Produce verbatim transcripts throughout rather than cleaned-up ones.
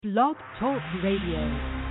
Blog Talk Radio.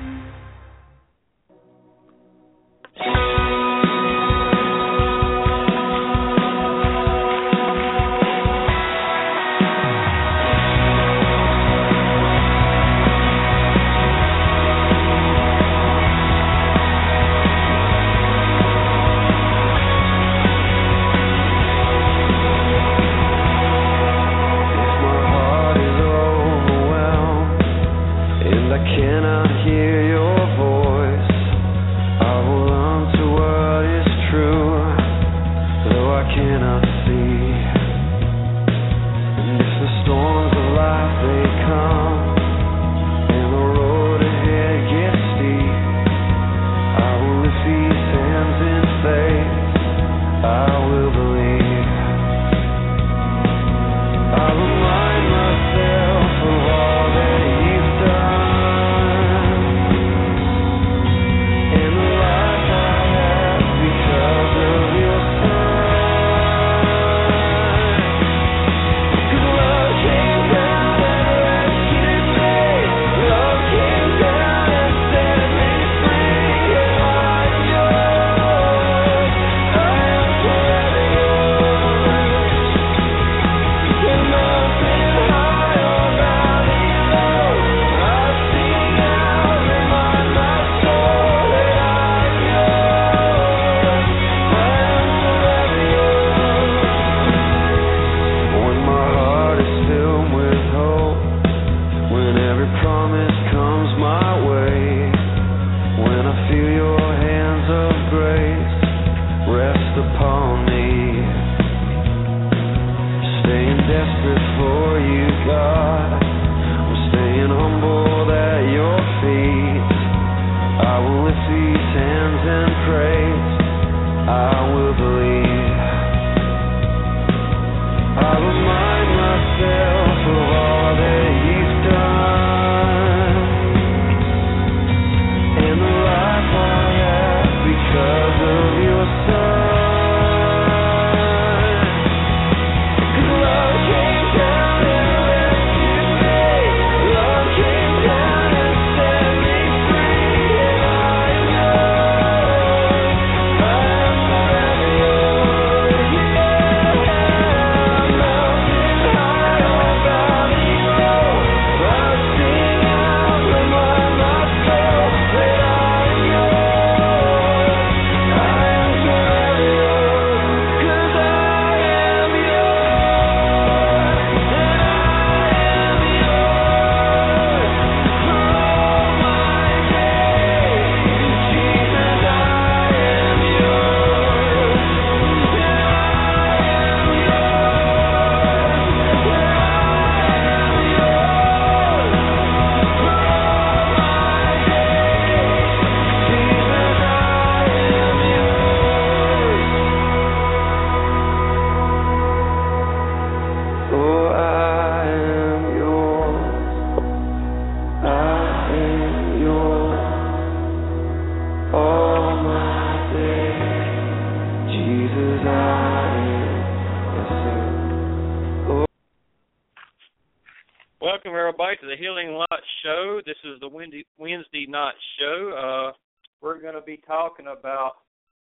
Welcome, everybody, to the Healing Light Show. This is the Wednesday, Wednesday night show. Uh, we're going to be talking about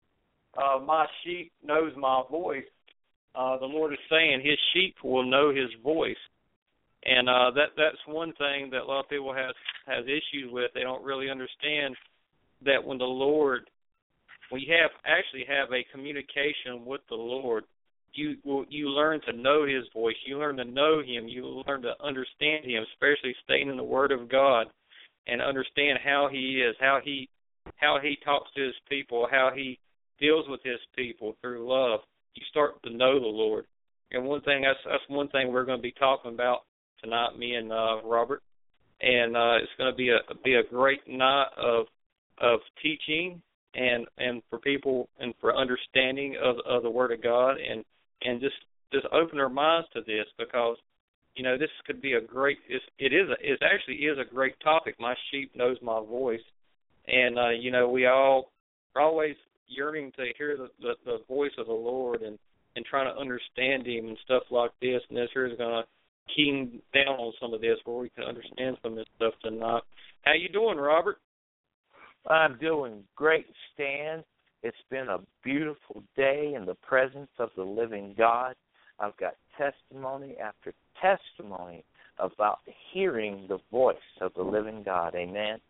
uh, my sheep knows my voice. Uh, the Lord is saying his sheep will know his voice. And uh, that that's one thing that a lot of people have, has issues with. They don't really understand that when the Lord, we have actually have a communication with the Lord, You you learn to know his voice. You learn to know him. You learn to understand him, especially staying in the Word of God and understand how he is, how he how he talks to his people, how he deals with his people through love. You start to know the Lord. And one thing that's that's one thing we're going to be talking about tonight, me and uh, Robert. And uh, it's going to be a be a great night of of teaching and and for people and for understanding of of the Word of God and. And just, just open our minds to this because, you know, this could be a great. It's, it is. A, it actually is a great topic. My sheep knows my voice, and uh, you know, we all are always yearning to hear the, the, the voice of the Lord and, and trying to understand Him and stuff like this. And this here is going to keying down on some of this where we can understand some of this stuff tonight. How you doing, Robert? I'm doing great, Stan. It's been a beautiful day in the presence of the living God. I've got testimony after testimony about hearing the voice of the living God. Amen.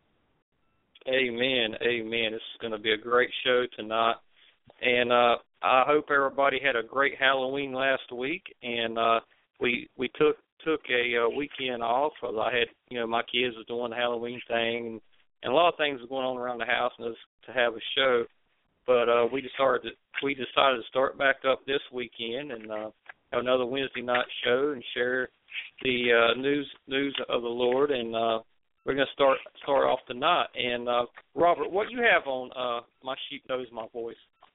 Amen. Amen. This is going to be a great show tonight. And uh, I hope everybody had a great Halloween last week. And uh, we we took took a uh, weekend off. I had, you know, my kids was doing the Halloween thing. And, and a lot of things were going on around the house and it was to have a show. But uh, we decided to, we decided to start back up this weekend and uh, have another Wednesday night show and share the uh, news news of the Lord. And uh, we're going to start start off tonight. And uh, Robert, what you have on uh, My Sheep Knows My Voice?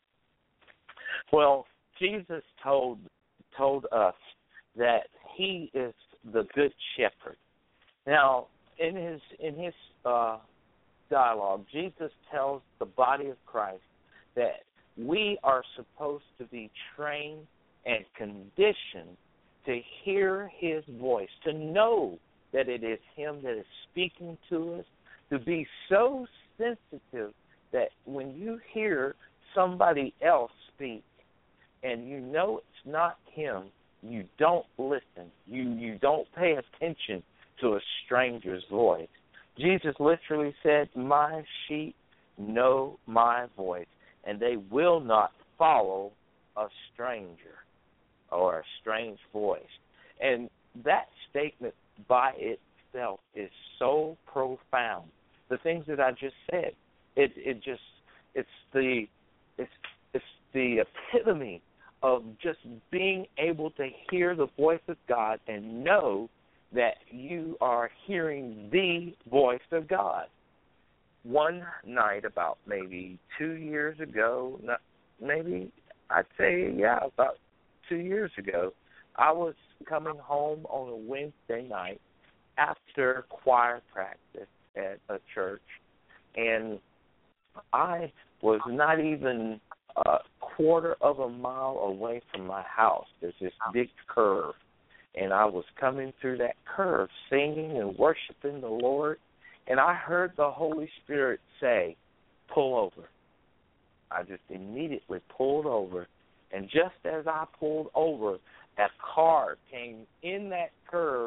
Well, Jesus told told us that He is the good shepherd. Now, in his in his uh, dialogue, Jesus tells the body of Christ that we are supposed to be trained and conditioned to hear His voice, to know that it is Him that is speaking to us, to be so sensitive that when you hear somebody else speak and you know it's not Him, you don't listen. You, you don't pay attention to a stranger's voice. Jesus literally said, my sheep know my voice, and they will not follow a stranger or a strange voice. And that statement by itself is so profound. The things that I just said, it it just it's the it's it's the epitome of just being able to hear the voice of God and know that you are hearing the voice of God. One night, about maybe two years ago, not, maybe I'd say, yeah, about two years ago, I was coming home on a Wednesday night after choir practice at a church, and I was not even a quarter of a mile away from my house. There's this big curve, and I was coming through that curve singing and worshiping the Lord, and I heard the Holy Spirit say, pull over. I just immediately pulled over, and just as I pulled over, that car came in that curve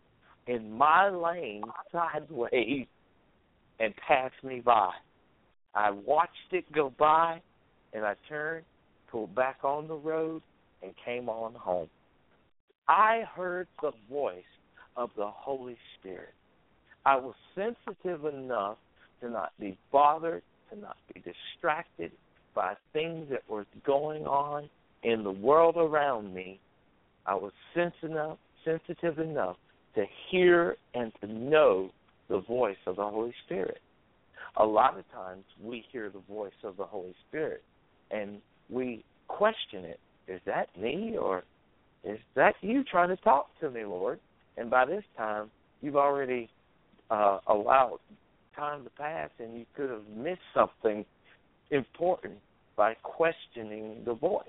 in my lane sideways and passed me by. I watched it go by, and I turned, pulled back on the road, and came on home. I heard the voice of the Holy Spirit. I was sensitive enough to not be bothered, to not be distracted by things that were going on in the world around me. I was sensitive, sensitive enough to hear and to know the voice of the Holy Spirit. A lot of times we hear the voice of the Holy Spirit and we question it. Is that me, or is that you trying to talk to me, Lord? And by this time, you've already uh, allowed time to pass, and you could have missed something important by questioning the voice.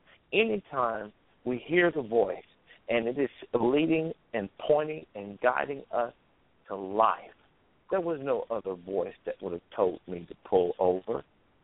Anytime we hear the voice, and it is leading and pointing and guiding us to life, there was no other voice that would have told me to pull over.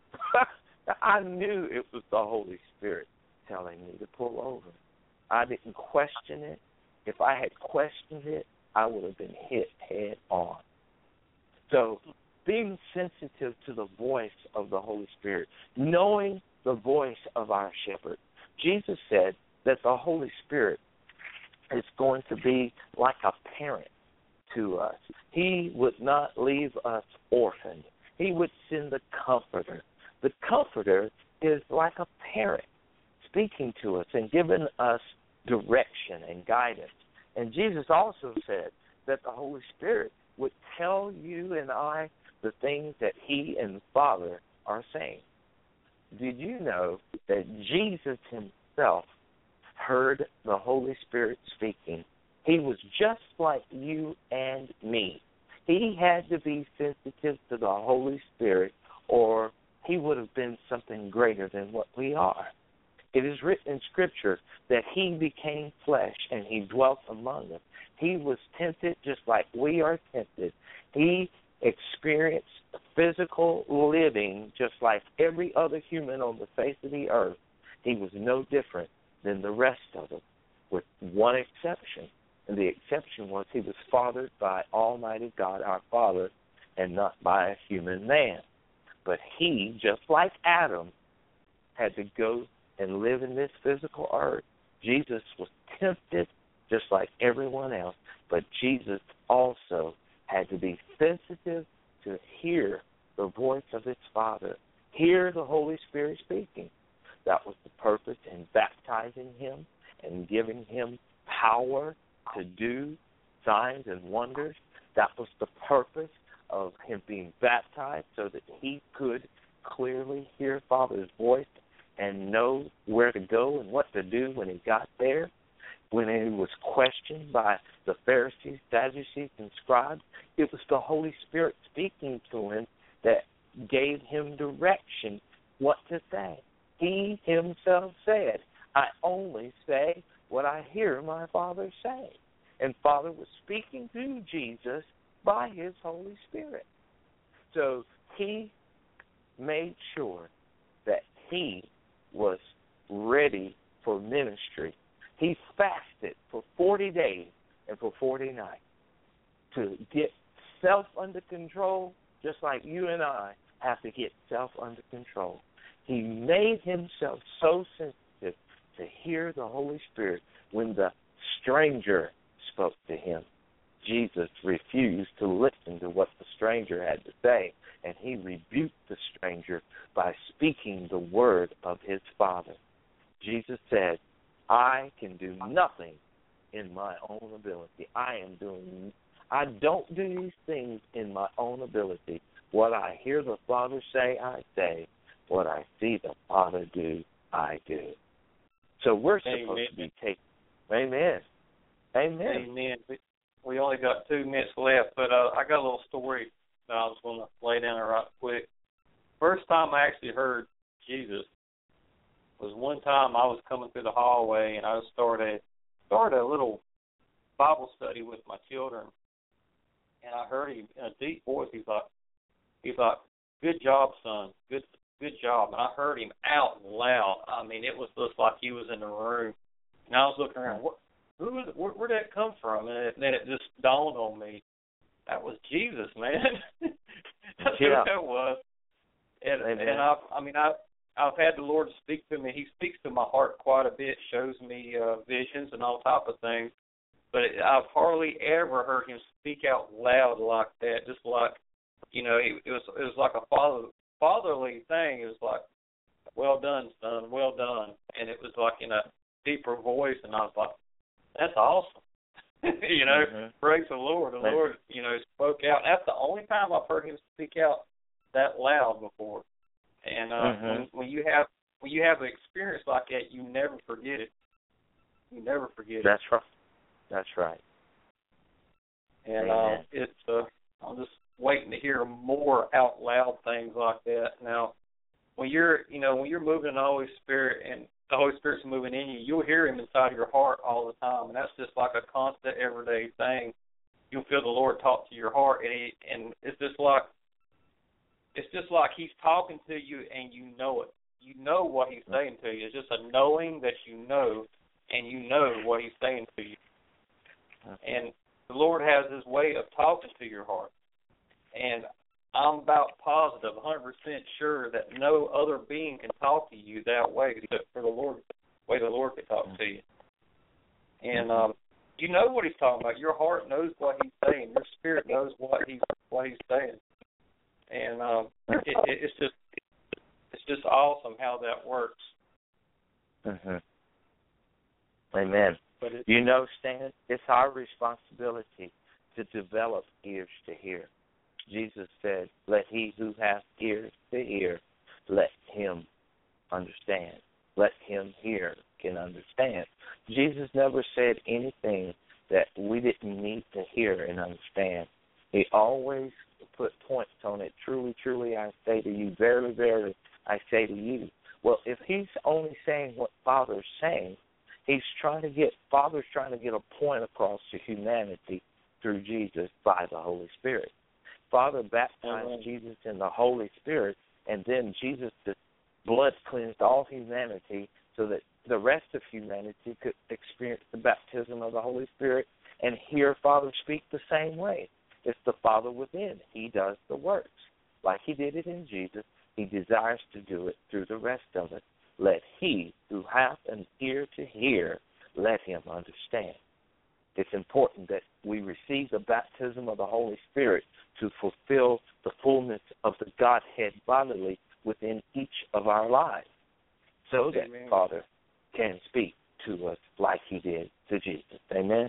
I knew it was the Holy Spirit telling me to pull over. I didn't question it. If I had questioned it, I would have been hit head on. So being sensitive to the voice of the Holy Spirit, knowing the voice of our shepherd, Jesus said that the Holy Spirit is going to be like a parent to us. He would not leave us orphaned. He would send the Comforter. The Comforter is like a parent speaking to us and giving us direction and guidance. And Jesus also said that the Holy Spirit would tell you and I the things that He and the Father are saying. Did you know that Jesus Himself heard the Holy Spirit speaking? He was just like you and me. He had to be sensitive to the Holy Spirit, or He would have been something greater than what we are. It is written in Scripture that he became flesh and he dwelt among us. He was tempted just like we are tempted. He experienced physical living just like every other human on the face of the earth. He was no different than the rest of them, with one exception. And the exception was he was fathered by Almighty God, our Father, and not by a human man. But he, just like Adam, had to go and live in this physical earth. Jesus was tempted just like everyone else, but Jesus also had to be sensitive to hear the voice of his Father, hear the Holy Spirit speaking. That was the purpose in baptizing him and giving him power to do signs and wonders. That was the purpose of him being baptized, so that he could clearly hear Father's voice and know where to go and what to do when he got there. When he was questioned by the Pharisees, Sadducees, and scribes, it was the Holy Spirit speaking to him that gave him direction what to say. He himself said, I only say what I hear my Father say. And Father was speaking to Jesus by his Holy Spirit. So he made sure that he was ready for ministry. He fasted for forty days and for forty nights to get self under control, just like you and I have to get self under control. He made himself so sensitive to hear the Holy Spirit when the stranger spoke to him. Jesus refused to listen to what the stranger had to say, and he rebuked the stranger by speaking the word of his Father. Jesus said, I can do nothing in my own ability. I am doing, I don't do these things in my own ability. What I hear the Father say, I say. What I see the Father do, I do. So we're supposed Amen. to be taking. Amen. Amen. Amen. We, we only got two minutes left, but uh, I got a little story that I was going to lay down right quick. First time I actually heard Jesus was one time I was coming through the hallway, and I started started a little Bible study with my children, and I heard him in a deep voice. He's like, he's like, "Good job, son. Good, good job." And I heard him out loud. I mean, it was just like he was in the room, and I was looking around. What, who is it? Where, where'd that come from? And it, then it just dawned on me, that was Jesus, man. That's yeah. who that was. And, and I, I mean, I. I've had the Lord speak to me. He speaks to my heart quite a bit, shows me uh, visions and all type of things. But it, I've hardly ever heard him speak out loud like that. Just like, you know, it, it was it was like a father, fatherly thing. It was like, well done, son, well done. And it was like in a deeper voice, and I was like, that's awesome. you know, mm-hmm. Praise the Lord. The Lord, you know, spoke out. That's the only time I've heard him speak out that loud before. And uh, mm-hmm. when, when you have when you have an experience like that, you never forget it. You never forget That's it. That's right. That's right. And uh, it's uh, I'm just waiting to hear more out loud things like that. Now, when you're you know when you're moving in the Holy Spirit and the Holy Spirit's moving in you, you'll hear Him inside your heart all the time, and that's just like a constant everyday thing. You'll feel the Lord talk to your heart, and he, and it's just like. It's just like He's talking to you and you know it. You know what He's saying to you. It's just a knowing that you know, and you know what He's saying to you. And the Lord has His way of talking to your heart. And I'm about positive, one hundred percent sure that no other being can talk to you that way except for the Lord, the way the Lord can talk to you. And um, you know what He's talking about. Your heart knows what He's saying. Your spirit knows what He's what He's saying. And um, it, it, it's just it's just awesome how that works. Mm-hmm. Amen. But it, you know, Stan, it's our responsibility to develop ears to hear. Jesus said, let he who hath ears to hear, let him understand. Let him hear can understand. Jesus never said anything that we didn't need to hear and understand. He always put points on it. Truly, truly, I say to you, verily, verily, I say to you. Well, if he's only saying what Father's saying, he's trying to get, Father's trying to get a point across to humanity through Jesus by the Holy Spirit. Father baptized mm-hmm. Jesus in the Holy Spirit, and then Jesus, the blood cleansed all humanity so that the rest of humanity could experience the baptism of the Holy Spirit and hear Father speak the same way. It's the Father within. He does the works. Like he did it in Jesus, he desires to do it through the rest of it. Let he who hath an ear to hear, let him understand. It's important that we receive the baptism of the Holy Spirit to fulfill the fullness of the Godhead bodily within each of our lives, so that Amen. Father can speak to us like he did to Jesus. Amen?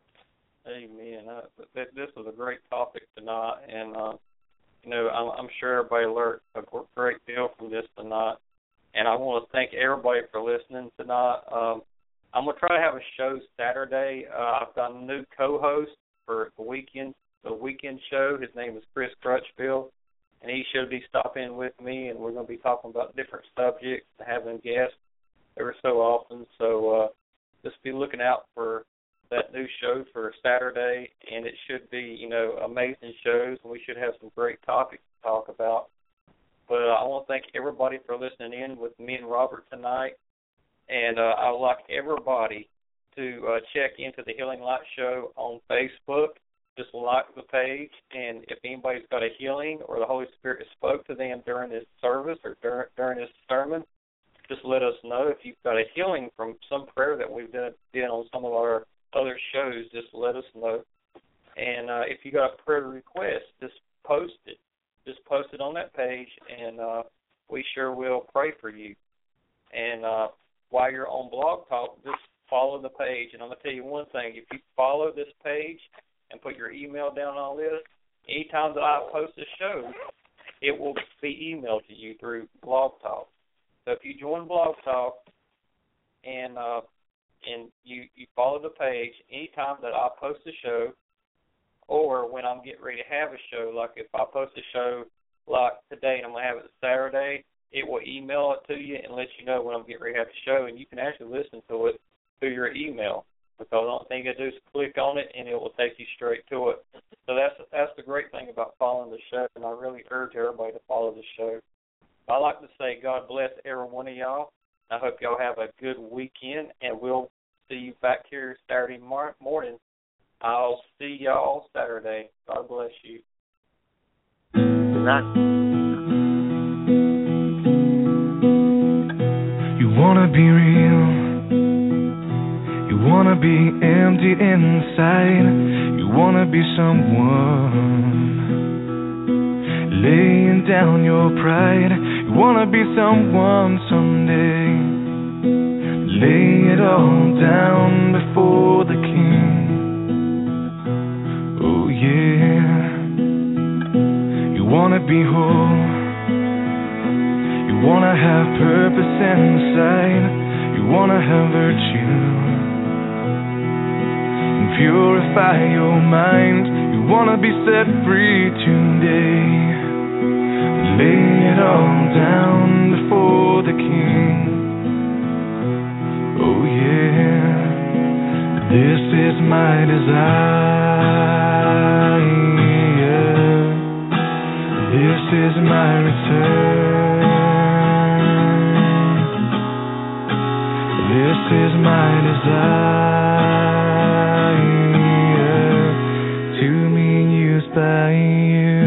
Amen. Uh, this was a great topic tonight, and, uh, you know, I'm, I'm sure everybody learned a great deal from this tonight, and I want to thank everybody for listening tonight. Um, I'm going to try to have a show Saturday. Uh, I've got a new co-host for the weekend, the weekend show. His name is Chris Crutchfield, and he should be stopping with me, and we're going to be talking about different subjects, having guests every so often. So uh, just be looking out for that new show for Saturday, and it should be, you know, amazing shows, and we should have some great topics to talk about. But uh, I want to thank everybody for listening in with me and Robert tonight, and uh, I would like everybody to uh, check into the Healing Light Show on Facebook. Just like the page, and if anybody's got a healing or the Holy Spirit spoke to them during this service or dur- during this sermon, just let us know. If you've got a healing from some prayer that we've done, done on some of our other shows, just let us know. And uh, if you got a prayer request, just post it. Just post it on that page, and uh, we sure will pray for you. And uh, while you're on Blog Talk, just follow the page. And I'm going to tell you one thing. If you follow this page and put your email down on this, anytime that I post a show, it will be emailed to you through Blog Talk. So if you join Blog Talk and uh, and you, you follow the page, anytime that I post a show, or when I'm getting ready to have a show, like if I post a show like today and I'm going to have it Saturday, it will email it to you and let you know when I'm getting ready to have a show, and you can actually listen to it through your email, because the only thing you do is click on it and it will take you straight to it. So that's that's the great thing about following the show, and I really urge everybody to follow the show. I'd like to say God bless every one of y'all. I hope y'all have a good weekend, and we'll see you back here Saturday mar- morning. I'll see y'all Saturday. God bless you. Good night. You want to be real. You want to be empty inside. You want to be someone laying down your pride. You want to be someone someday. Lay it all down before the King. Oh yeah. You want to be whole. You want to have purpose inside. You want to have virtue. Purify your mind. You want to be set free today. Lay it all down before the King. Oh yeah, this is my desire. This is my return. This is my desire, to be used by you.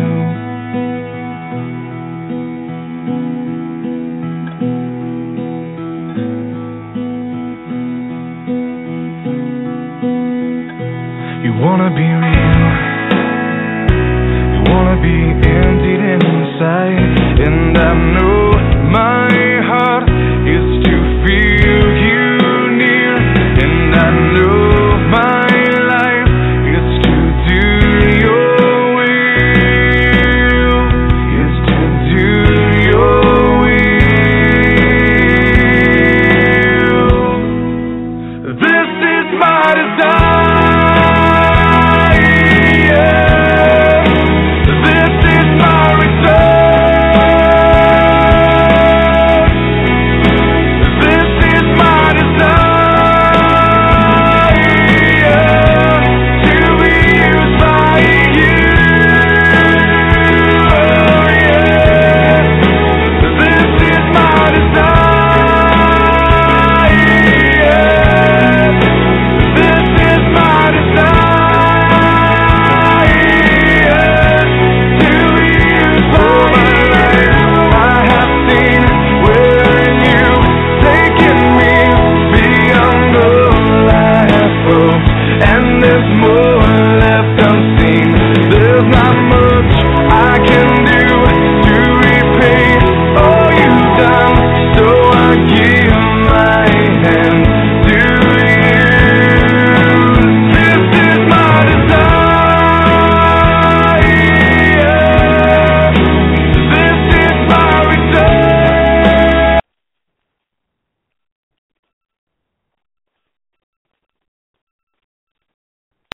You wanna be real. You wanna be emptied inside, and I know